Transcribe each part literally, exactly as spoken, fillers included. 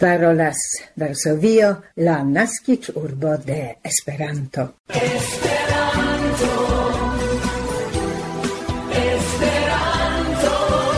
Parolas Varsovio, la naskiĝurbo de Esperanto. Esperanto, Esperanto,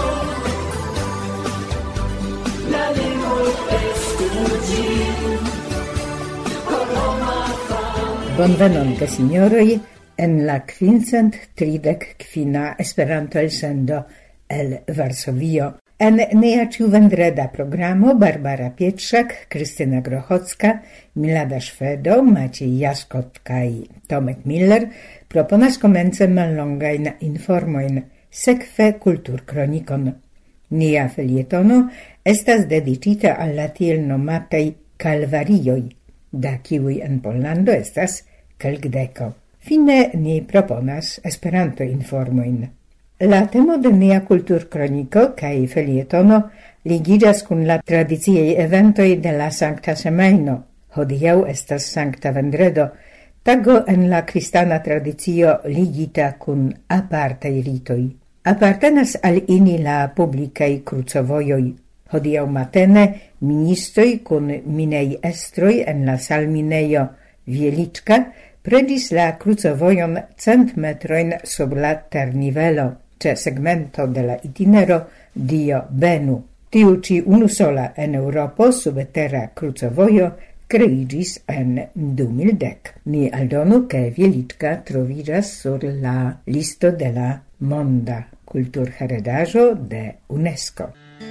la lingvo estu ĝin, por homa famo. Bonvenon, gesinjoroj, en la quincent tridek kvina Esperanto elsendo el Varsovio. En nia ĉiuvendreda programo Barbara Pietrzak, Krystyna Grochocka, Milada Szwedo, Maciej Jaskot kaj Tomek Miller proponas komence mallongajn informojn, sekve kulturkronikon. Nia felietono estas dediĉita al la tiel nomataj kalvarioj, da kiuj en Pollando estas kelkdeko. Fine ni proponas Esperanto-informojn. La temo de nia kulturkroniko kaj felietono ligiĝas kun la tradiciaj eventoj de la Sankta Semajno. Hodiaŭ estas Sankta Vendredo, tago en la kristana tradicio ligita kun apartaj ritoj. Apartenas al ini la publikaj krucovojoj. Hodiaŭ matene ministroj kun minejestroj en la salminejo Wieliczka predis la krucovojon cent metrojn sub la ternivelo. C'è segmento de la itinero Dio Benu. Tiu ci unusola en Europo subterra crucovojo creigis en du mil dek. Ni aldonu che Wieliczka trovigas sur la listo de la monda kulturheredaĵo de UNESCO.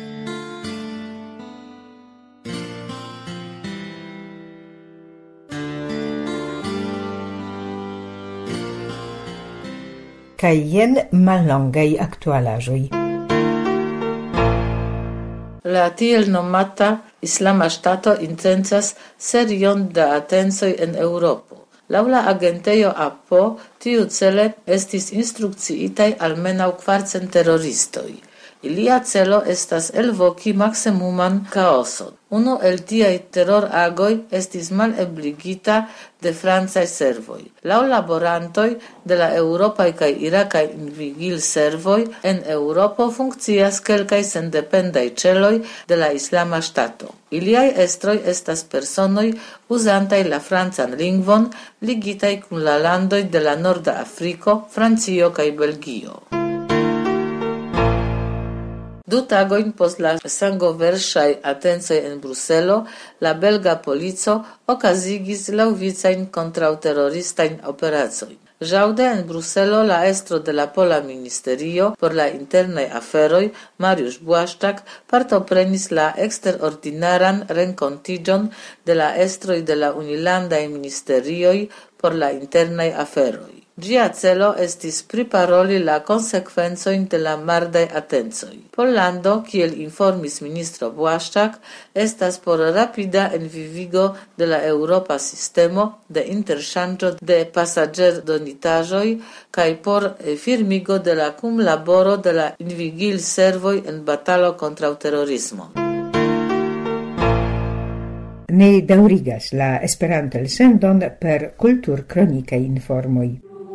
Kaj jen mallongaj aktualaĵoj. La tiel nomata Islama Ŝtato intencas serion da atencoj en Eŭropo. Laŭ la agentejo A P O tiucele estis instrukciitaj almenaŭ kvarcent teroristoj. Ilia celo estas elvoki maksimuman kaoson. Unu el tiaj teroragoj estis malebligita de francaj servoj. Laŭ laborantoj de la eŭropaj kaj irakaj vigilservoj en Eŭropo funkcias kelkaj sendependaj ĉeloj de la Islama Ŝtato. Iliaj estroj estas personoj uzantaj la francan lingvon ligitaj kun la landoj de la Norda Afriko, Francio kaj Belgio. Du tagojn post la sangoverŝaj atencoj en Bruselo, la belga polico okazigis laŭvicajn kontraŭteroristajn operacojn. Ĵaŭde en Bruselo la estro de la Pola Ministerio por la internaj aferoj, Mariusz Błaszczak, partoprenis la eksterordinaran renkontiĝon de la estroj de la unilandaj ministerioj por la internaj aferoj. Ĝia celo estis priparoli la konsekvencojn de la mardaj atencoj. Pollando, kiel informis ministro Błaszczak, estas por rapida envivigo de la eŭropa sistemo de interŝanĝo de pasaĝerdonitaĵoj kaj por firmigo de la kunlaboro de la invigilservoj en batalo kontraŭ terorismo. Ni daŭrigas la Esperanto-elsendon per kulturkronikaj informoj.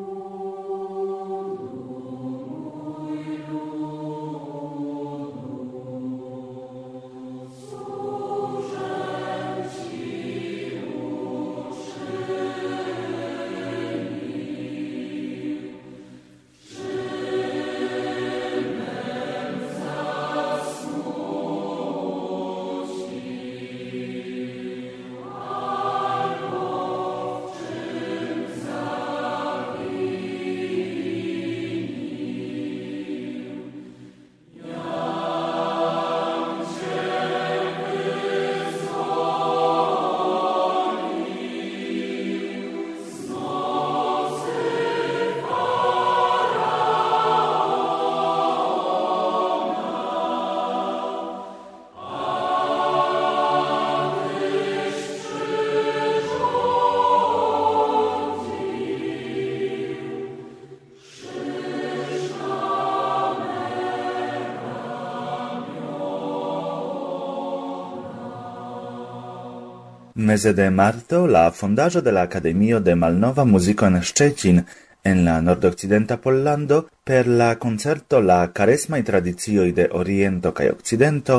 Meze de marto, la fondaĵo de la Akademio de Malnova Muziko en Szczecin en la nordokcidenta Pollando per la koncerto La karesmaj tradicioj de Oriento kaj Okcidento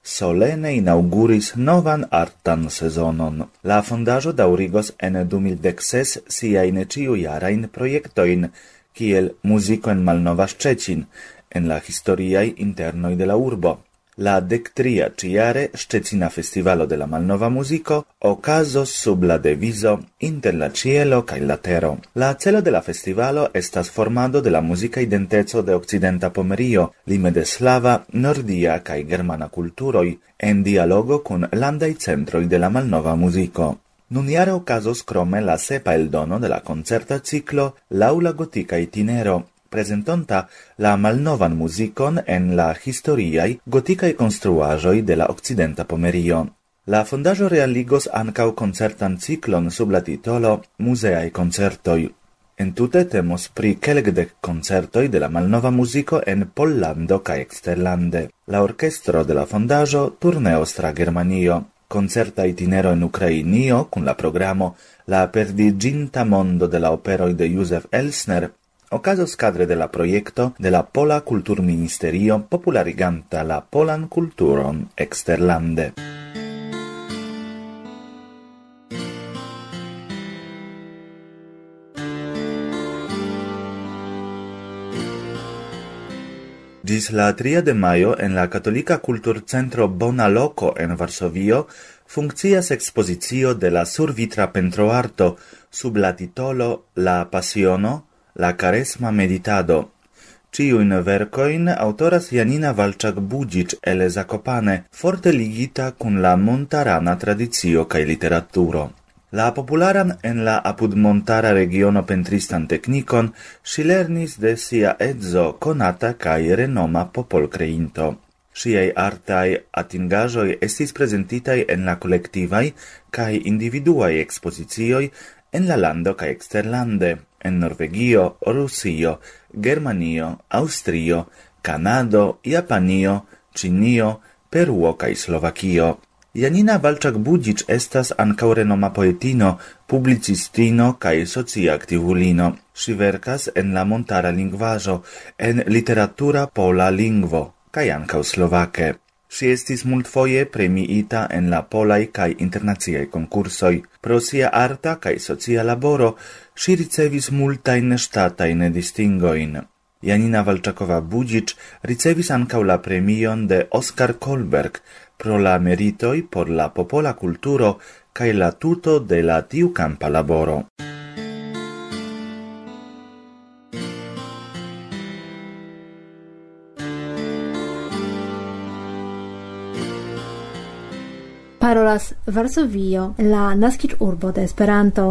solene inauguris novan artan sezonon. La fondaĵo daŭrigos en du mil dek ses siajn ĉiujarain projektojn, kiel Muziko en Malnova Szczecin, en la historiaj internoj de la urbo. La dektria ĉiare Szczecina Festivalo de la Malnova Muziko okazos sub la devizo Inter la cielo kaj la tero. La celo de la festivalo estas formado de la muzika identeco de Okcidenta Pomerio, lime de slava, nordia kaj germana kulturoj, en dialogo kun landaj centroj de la Malnova Muziko. Nunjare okazos krome la sepa eldono de la koncerta ciklo laŭ la gotika itinero, prezentonta la malnovan muzikon en la historiaj gotikaj konstruaĵoj de la Okcidenta Pomerio. La fondaĵo realigos ankaŭ koncertan ciklon sub la titolo Muzeaj koncertoj. Entute temos pri kelkdek koncertoj de la malnova muziko en Pollando kaj eksterlande. La orkestro de la fondaĵo turneos tra Germanio. Concerta itinero en Ukrainio kun la programo La perdiĝinta mondo de la operoj de Józef Elsner okazos kadre de la projekto de la Pola Kulturministerio populariganta la polan kulturon eksterlande. Gis la tria de majo en la Katolika Kulturcentro Bona Loko en Varsovio funkcias ekspozicio de la survitra pentroarto sub la titolo La Pasiono, la Karesma Meditado. Ĉiujn verkojn autoras Janina Walczak-Budzic el Zakopane, forte ligita kun la montarana tradicio kaj literaturo. La popularan en la apudmontara regiono pentristan teknikon ŝi lernis de sia edzo konata kaj renoma popolkreinto. Ŝiaj artaj atingaĵoj estis prezentitaj en la kolektivaj kaj individuaj ekspozicioj en la lando kaj eksterlande, en Norvegio, Rusio, Germanio, Aŭstrio, Kanado, Japanio, Ĉinio, Peruo kaj Slovakio. Janina Walczak-Budzic estas ankaŭ renoma poetino, publicistino kaj socia aktivulino. Ŝi verkas en la montara lingvaĵo, en literatura pola lingvo, kaj ankaŭ slovake. Ŝi estis multfoje premiita en la polaj kaj internaciaj konkursoj. Pro sia arta kaj socia laboro ŝi ricevis multajn ŝtatajn distingojn. Janina Walczakowa-Budzic ricevis ankaŭ la premion de Oskar Kolberg pro la meritoj por la popola kulturo kaj la tuto de la tiukampa laboro. Parolas Varsovio, la naskiĝurbo de Esperanto.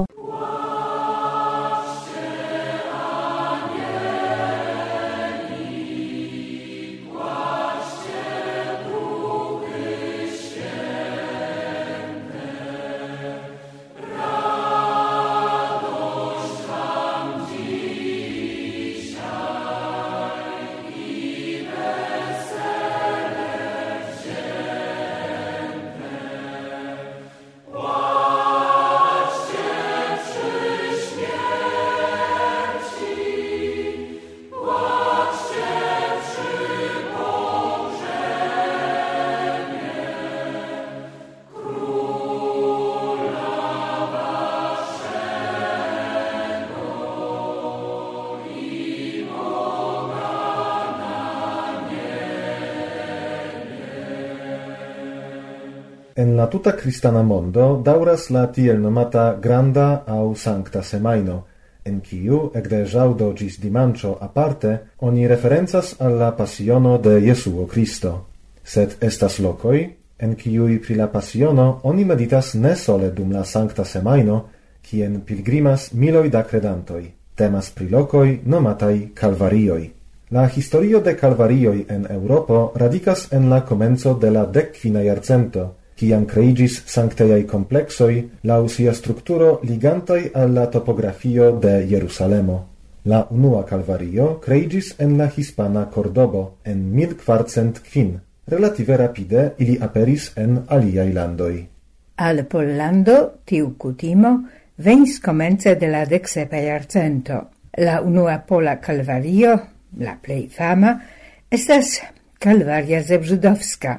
En la tuta kristana mondo dauras la tiel nomata granda au sancta semaino, en kiu ekde ĵaŭdo ĝis dimanĉo aparte oni referencas al la pasiono de Jesuo Kristo. Sed estas lokoj, en kiuj pri la pasiono oni meditas ne sole dum la sancta semaino, kien pilgrimas miloj da kredantoj. Temas pri lokoj nomataj kalvarioj. La historio de kalvarioj en Eŭropo radikas en la komenco de la dekkvina jarcento, kiam kreiĝis sanktejaj kompleksoj laŭ sia strukturo ligantaj al la topografio de Jerusalemo. La unua kalvario kreiĝis en la hispana Cordobo en mil kvarcent kvin. Relative rapide ili aperis en aliaj landoj. Al Pollando tiu kutimo venis komence de la deksepa jarcento. La unua pola kalvario, la plej fama, estas Kalvaria Zebrzydowska,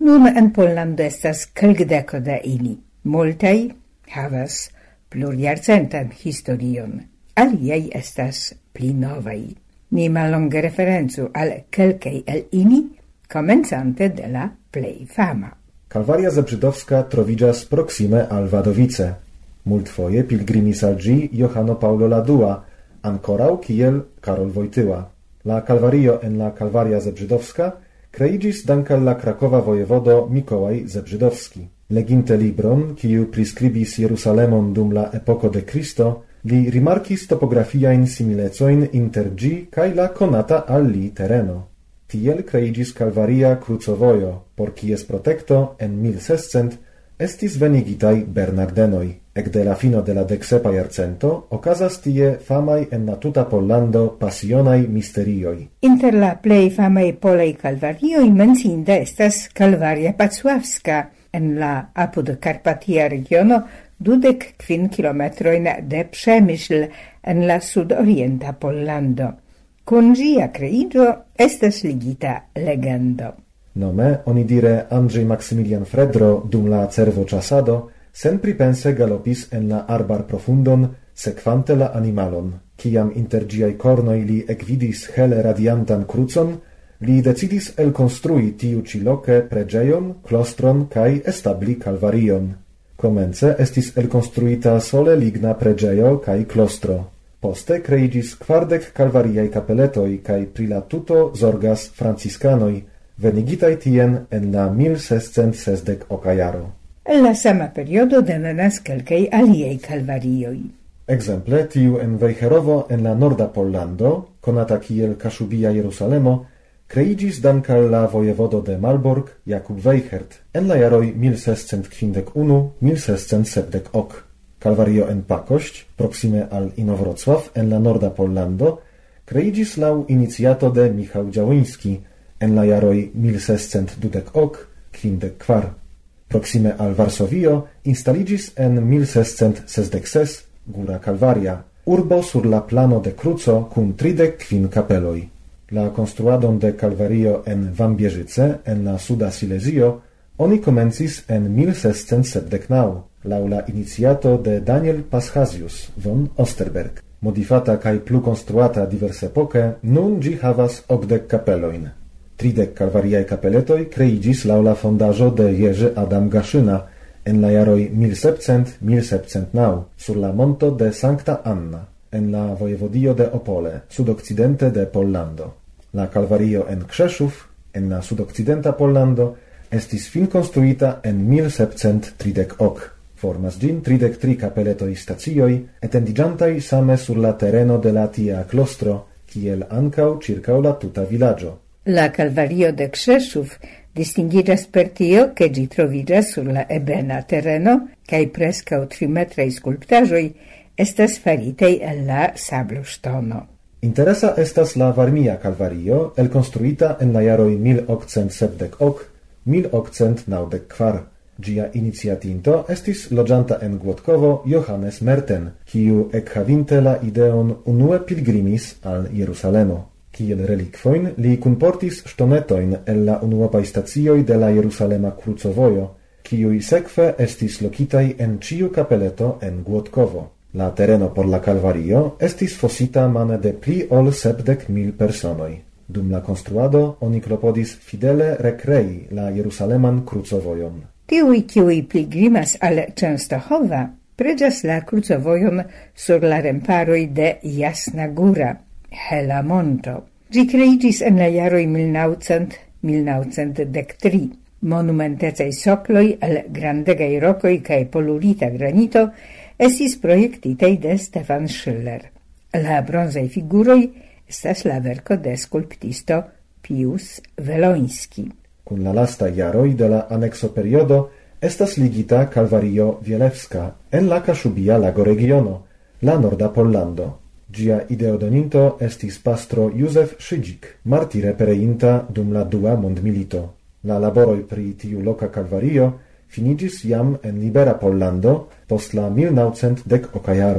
Nun en Pollando estas kelkdeko da ili. Multaj havas plurjarcentan historion. Aliaj estas pli novaj. Ni mallonge referencu al kelkaj el ili, komencante de la plej fama. Kalwaria Zebrzydowska troviĝas proksime al Wadowice. Multfoje pilgrimis al ĝi Johano Paulo la Dua, ankoraŭ kiel Karol Wojtyła. La Kalwario en la Kalwaria Zebrzydowska kreiĝis dank al la Krakowa vojevodo Mikołaj Zebrzydowski. Leginte libron, kiu priskribis Jerusalemon dum la epoko de Kristo, li rimarkis topografiajn similecojn inter ĝi kaj la konata al li tereno. Tiel kreiĝis Kalwaria krucovojo, por kies protekto en mil sescent estis venigitaj Bernardenoj. Ekde la fino de la deksepa jarcento okazas tie famaj en la tuta Pollando pasionaj misterioj. Inter la plej famaj polaj kalvarioj menciinda estas Kalwaria Pacławska en la apud Karpatia regiono dudek kvin kilometrojn de Przemyśl en la sudorienta Pollando. Kun ĝia kreiĝo estas ligita legendo. Nome onidire Andrzej Maksymilian Fredro dum la cervoĉasado senpripense galopis en la arbar profundon, sekvante la animalon. Kiam inter ĝiaj kornoj li ekvidis hele radiantan krucon, li decidis elkonstrui tiu ĉi loke preĝejon, klostron kaj establi Kalvarion. Komence estis elkonstruita sole ligna preĝejo kaj klostro. Poste kreiĝis kvardek kalvariaj kapeletoj kaj pri la tuto zorgas franciskanoj, venigitaj tien en la mil sescent sesdek oka jaro. En la sama periodo devenas kelkaj aliaj kalvarioj. Ekzemple tiu en Wejherowo en la norda Pollando, konata kiel Kaszubia Jerusalemo, kreiĝis dank al la vojevodo de Malbork Jakub Wejhert en la jaroj mil sescent kvindek unu do mil sescent sepdek ok. Kalwario en Pakość, proksime al Inowrocław en la norda Pollando, kreiĝis laŭ iniciato de Michał Działyński en la jaroj mil sescent dudek ok kvindek kvar. Proksime al Varsovio instaliĝis en mil sescent sesdek ses Góra Kalwaria, urbo sur la plano de kruco kun tridek kvin kapeloj. La konstruadon de Kalwario en Wambierzyce en la suda Silezio oni komencis en mil sescent sepdek naŭ, laŭ la iniciato de Daniel Paschasius von Osterberg. Modifata kaj plu konstruata diversepoke, nun ĝi havas okdek kapelojn. Tridek kalwariaj kapeletoj kreiĝis laŭ la fondaĵo de Jerzy Adam Gaszyna en la jaroj mil sepcent do mil sepcent naŭ sur la monto de Sankta Anna en la vojevodio de Opole, sudokcidente de Pollando. La Kalwario en Krzeszów en la sudokcidenta Pollando estis finkonstruita en mil sepcent tridek ok. Formas ĝin tridek tri kapeletoj stacioj, etendiĝantaj same sur la tereno de la tia klostro, kiel ankaŭ ĉirkaŭ la tuta vilaĝo. La Kalwario de Krzeszów distingiĝas per tio, ke ĝi troviĝas sur la ebena tereno kaj preskaŭ trimetraj skulptaĵoj estas faritaj el la sabloŝtono. Interesa estas la Varmia Kalwario, elkonstruita en la jaroj mil okcent sepdek ok do mil okcent naŭdek kvar. Ĝia iniciatinto estis loĝanta en Głodkovo Johannes Merten, kiu ekhavinte la ideon unue pilgrimis al Jerusalemo. Kiel relikvojn li kunportis ŝtonetojn el la unuopaj stacioj de la Jerusalema krucovojo, kiuj sekve estis lokitaj en ĉiu kapeleto en Głodkovo. La tereno por la Kalwario estis fosita mane de pli ol sepdek mil personoj. Dum la konstruado oni klopodis fidele rekrei la Jerusaleman krucovojon. Tiuj, kiuj pilgrimas al Częstochowa, preĝas la krucovojon sur la remparoj de Jasna Góra, Hela Monto. Ĝi kreiĝis en la jaroj mil naŭcent do mil naŭcent dek tri. Monumentecaj sokloj el grandegaj rokoj kaj polurita granito estis projektitaj de Stefan Schiller. La bronzaj figuroj estas la verko de skulptisto Pius Weloński. Kun la lasta jaroj de la anekso periodo estas ligita Kalwario Wielewska en la Kaszubia lagoregiono, la norda Pollando. Ĝia ideodoninto estis pastro Józef Szydzik, martire pereinta dum la dua mondmilito. La laboroj pri tiu loka Kalwario finiĝis jam en libera Pollando post la mil naŭcent dek oka jaro.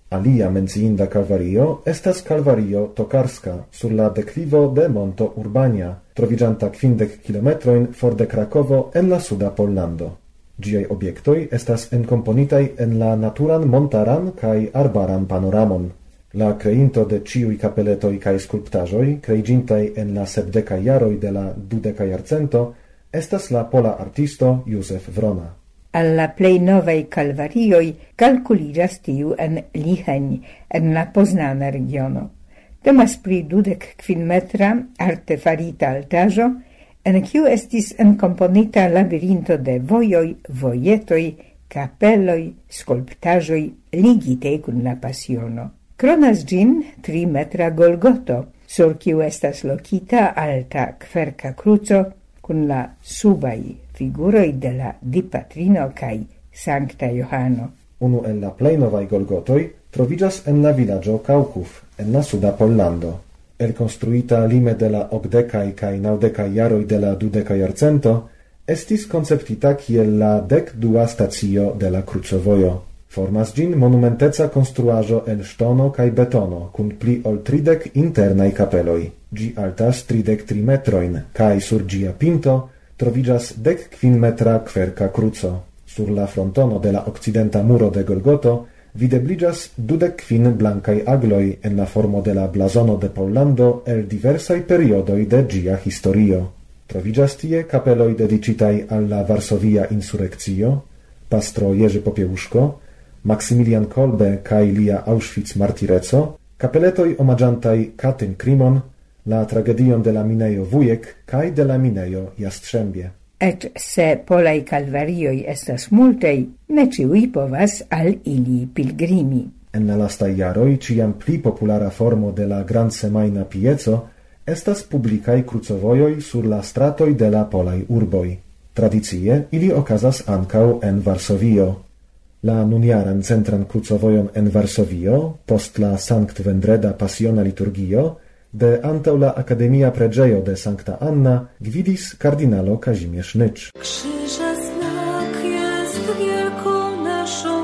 Alia menciinda Calvario estas Calvario Tokarska sur la declivo de Monto Urbania, troviĝanta kvindek kilometrojn for de Krakovo en la suda Pollando. Giai obiektoi estas encomponitai en la naturan montaran kai arbaran panoramon. La creinto de ciui capeletoi kai sculptajoi, creigintai en la sepdeca jaroi de la dudeca jarcento, estas la pola artisto Józef Wrona. Alla plei novei calvarioi calculigas tiu en Licheń, en la Poznana regiono. Temas pri dudek kvin metra artefarita altaĵo, en kiu estis encomponita labirinto de vojoj, vojetoj, kapeloj, skulptaĵoj ligitej kun la pasiono. Kronas ĝin tri metra Golgoto, sur kiu estas lokita alta kverka kruco kun la subaj figuroj de la Dipatrino kaj Sankta Johano. Unu el la plej novaj Golgotoj troviĝas en la vilaĝo Kaŭkuf, en la suda Pollando. El construita lime de la okdekaj kaj naŭdekaj jaroj de la dudeka jarcento, estis konceptita kiel la dek dua stacio de la krucovojo. Formas ĝin monumenteca konstruaĵo el ŝtono kaj betono, kun pli ol tridek internaj kapeloj. Ĝi altas tridek tri metrojn, kaj sur ĝia pinto troviĝas dek kvin metra kverka kruco. Sur la frontono de la okcidenta muro de Golgoto videbligas dudek kvin blankaj agloj en la formo de la blazono de Pollando el diversaj periodoj de ĝia historio. Troviĝas tie kapeloj dediĉitaj al la Varsovia insurekcio, pastro Jerzy Popiełuszko, Maximilian Kolbe kaj lia Auschwitz-martireco, kapeletoj omaĝantaj Katyn Krimon, la tragedion de la minejo Wujek kaj de la minejo Jastrzębie. Et se polaj kalvarioj estas multaj, ne ĉiuj povas al ili pilgrimi. En la lastaj jaroj ĉiam pli populara formo de la grandsemajna pieco estas publikaj krucovojoj sur la stratoj de la polaj urboj. Tradicie ili okazas ankaŭ en Varsovio. La nunjaran centran krucovojon en Varsovio, post la Sankt-Vendreda pasiona liturgio, de antau la Akademia Preĝejo de Sankta Anna gvidis kardynalo Kazimierz Nycz. Krzyża znak jest wielką naszą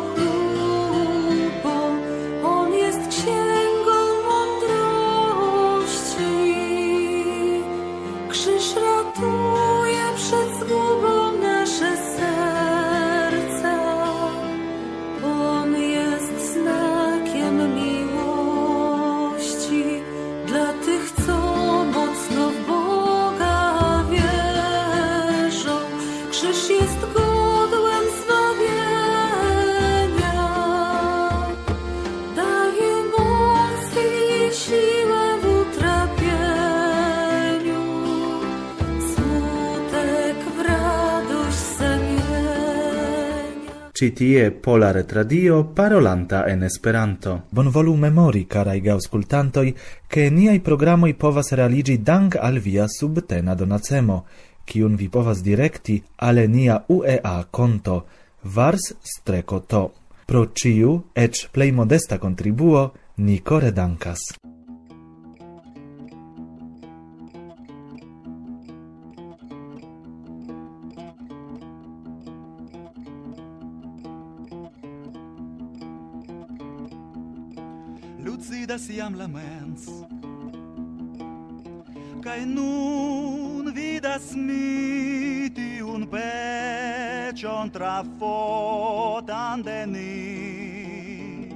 chlubą, on jest księgą mądrości. Krzyż ratuje przed zgubą nasze serca, on jest znakiem miłości dla tych, co mocno w Boga wierzą. Krzyż jest godłem zbawienia, daje moc i siłę w utrapieniu, smutek w radość zamienia. Ci tie Pola Retradio parolanta en Esperanto. Bonvolu memori, caraj gaŭskultantoj, ke niaj programoj povas realiĝi dank al via subtena donacemo, kiun vi povas direkti al nia U E A konto vars-to. Pro ĉiu, eĉ plej modesta kontribuo, ni kore dankas. Lucidas iam la mens, kaj nun vidas mi tiun peĉon trafotan de ni.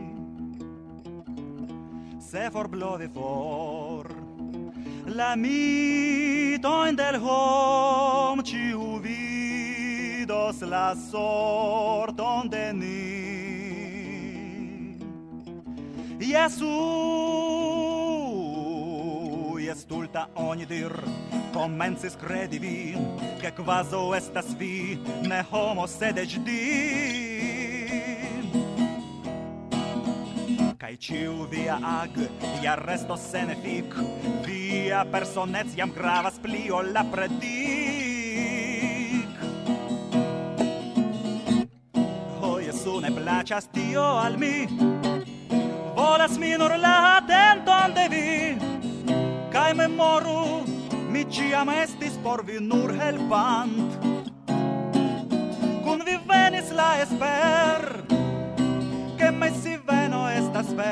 Se forblovi for la mitojn del hom, ĉiu vidos la sorton de ni. Jesu, estulta oni dir, komencis credi vi, che quaso estas vi, ne homo sed ec di. Kai ciu via ag, ja resto sen effic, via personec jam gravas pli ol la predic. O Jesu, ne placas tio al mi, volas mi nur la atenton de vi, kai memoru, mi ciam estis por vi nur helpant. Kun vi venis la esper, che me si veno estas ver.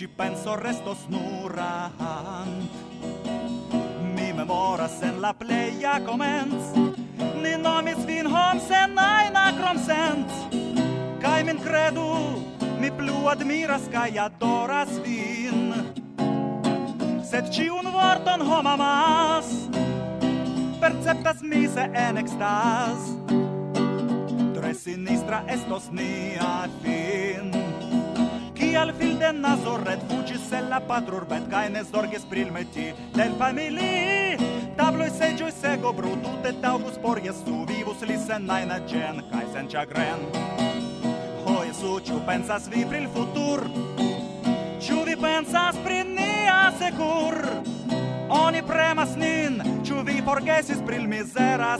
ci penso restos nurant. Mi memoras en la pleia comenz, ni nomis vin hom sen aina krom sens, kai min credu, mi plu admiras kai adoras vin. Sed ciun vorton hom amas, perceptas mi se en extas, tre sinistra estos nia fin. Kial fil de Nazoret fugis el la patrurbet, kai ne zorgis pri meti del famili. Tabloi segioi sego brutu te taubus por Jesu, vivus li sen aina gen, kai sen chagren. Ho Jesu, ciu pensas vi pri il futur? Ciu vi pensas pri nia secur? Oni premas nin, ciu vi forgesis pri il misera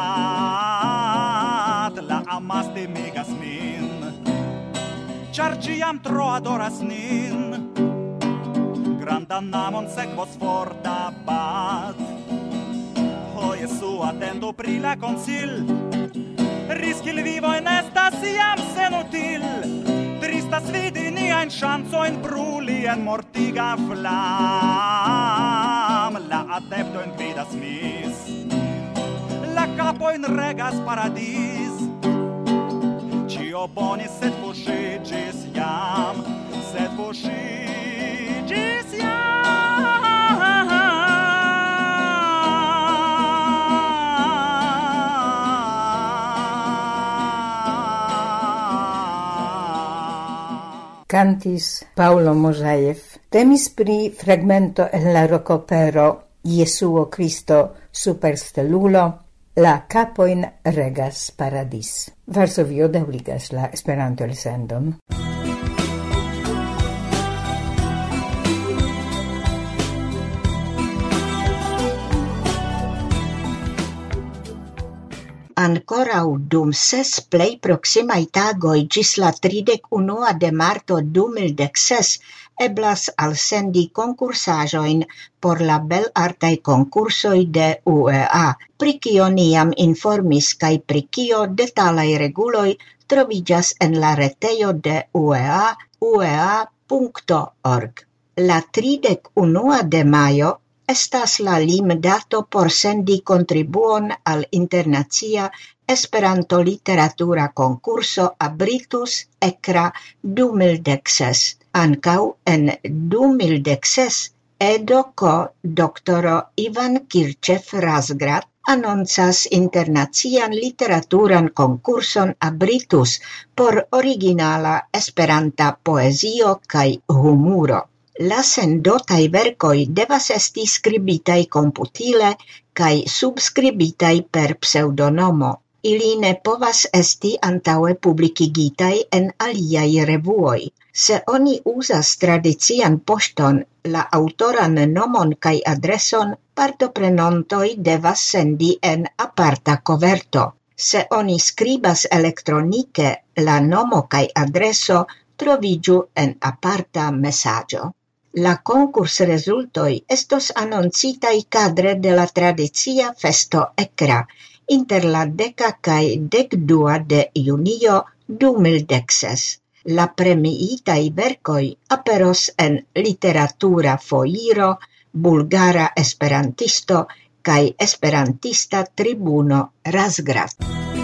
stat? La amas timigas min, char ciam tro adoras nin. Grandan namon sekvos forta bat. Ho Jesu, atendo pri la consil, riskil vivoin estas iam senutil. Tristas vidi niain chansoin bruli en mortiga flam. La adeptoin vidas mis, la capoin regas paradis. Cio bonis sed fuŝiĝis jam, sed fuŝiĝis Cantis Paulo Mosaev. Temis pri fragmento en la rokopero Jesuo Cristo superstelulo, la capoin regas paradis. Varsovio daŭrigas la Esperanto elsendon. Ancorau dum ses plei proximai tagoi gis la tridec unua de marto du mil dexes eblas alsendi concursajoin por la bel artai concursoi de U E A, pri cio niam informis kai pri cio detalai reguloi trovigas en la retejo de U E A, u e a punto org. La tridec unua de maio estas la lim dato por sendi contribuon al internacia Esperanto literatura concurso Abritus Ekra du mil dexes. Ancau en du mil dexes Edo co doktoro Ivan Kirchev Razgrad annoncas internacian literaturan concurson Abritus por originala Esperanta poezio kai humuro. La sendotai vercoi devas esti scribitai computile kai subscribitai per pseudonomo. Ili ne povas esti antaue publicigitai en aliai revuoi. Se oni uzas tradician poŝton, la autoran nomon kai adreson, partoprenontoi devas sendi en aparta coverto. Se oni skribas elektronike, la nomo kai adreso troviĝu en aparta mesaĝo. La concurs resultoi estos annoncitai cadre de la tradicia festo Ekra, inter la deca cae decdua de junio du mil dexes. La premiitai vercoi aperos en literatura foiro, bulgara esperantisto cae esperantista tribuno Razgrad.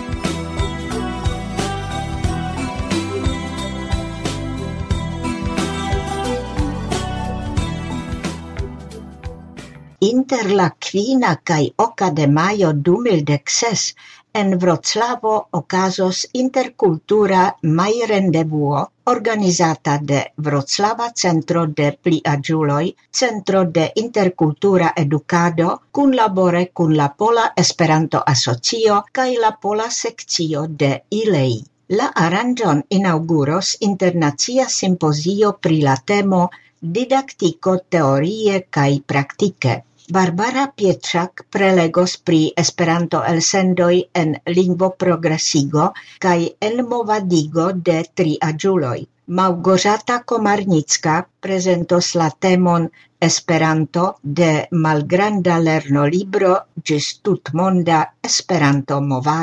Inter la kvina kaj oka de majo du mil dexes en Vroclavo okazos interkultura majrendevuo organizata de Vroclava Centro de Pliaĝuloj, Centro de Interkultura Edukado, kunlabore kun la Pola Esperanto-Asocio kaj la Pola sekcio de I L E I. La aranĝon inauguros internacia simpozio pri la temo didaktiko teorie kaj praktike. Barbara Pietrzak prelegos pri Esperanto elsendoj en lingvo progresigo kaj elmovadigo de triaĝuloj. Małgorzata Komarnicka prezentos la temon Esperanto de malgranda lernolibro ĝis tutmonda Esperanto-movado.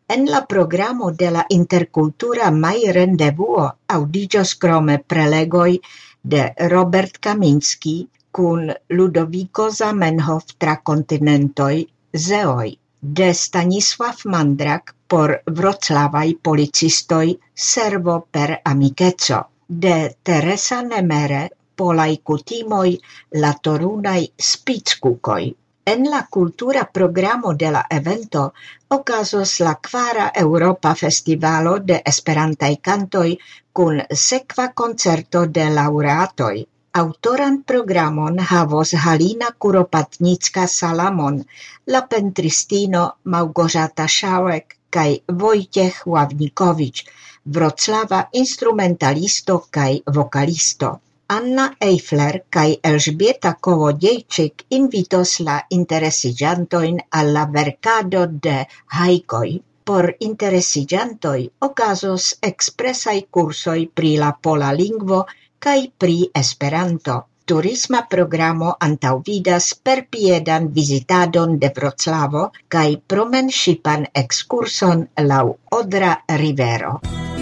En la programo de la intercultura mai rendevuo audigios crome prelegoi de Robert Kaminski cun Ludovico Zamenhof tra continentoi Zeoi, de Stanisław Mandrak por vroclavai policistoi Servo per amiceco, de Teresa Nemere polai kutimoi la torunai spitzkukoi. En la cultura programo de la evento okazos la kvara Europa Festivalo de Esperantaj Kantoj kun sekva koncerto de laureatoj. Autoran programon havos Halina Kuropatnicka-Salamon, la pentristino Małgorzata Szałek kaj Wojciech Ławnikowicz, wroclava instrumentalisto kaj vokalisto. Anna Eifler kaj Elżbieta Kołodziejczyk invitos la interesiĝantojn al la verkado de hajkoj. Por interesiĝantoj okazos ekspresaj kursoj pri la pola lingvo kaj pri Esperanto. Turisma programo antaŭvidas perpiedan vizitadon de Vroclavo kaj promenŝipan ekskurson laŭ Odra rivero.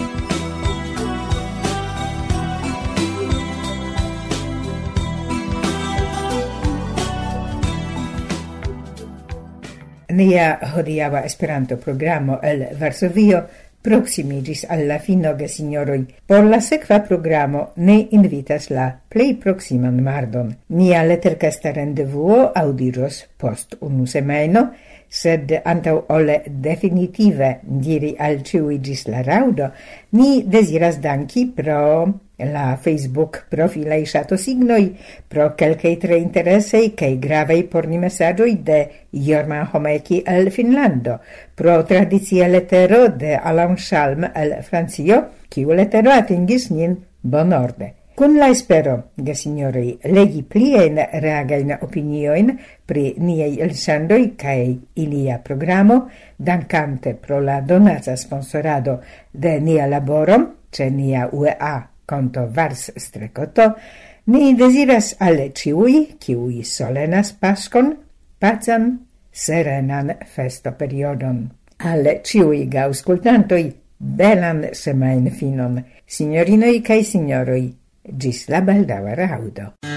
Nia hodiava Esperanto programo el Varsovio proximigis alla fino de signoroi. Por la sekva programo ne invitas la plej proximan mardon. Nia leterkasta rendevuo audiros post unu semajno, sed antau ole definitive diri al ciui gis la raudo, ni desiras danki pro la Facebook profilei shato signoi, pro kelkei tre interesei kei gravei por ni messagioi de Jorma Homeki el Finlando, pro tradizia lettero de Alain Chalm el Francio, kiu lettero atingis nin bonorde. Con la espero, de signorei, legi plien reagain opinioin pri niei elsendoi cae ilia programo, dankante pro la donaza sponsorado de nia laboro, ce nia U E A conto Vars Strecoto, ni desiras alle ciui, ciui solenas Paschon, pazan, serenan festo periodon. Alle ciui gauscultantoi, belan semain finon, signorinoi cae signoroi, gis la baldaua raudo.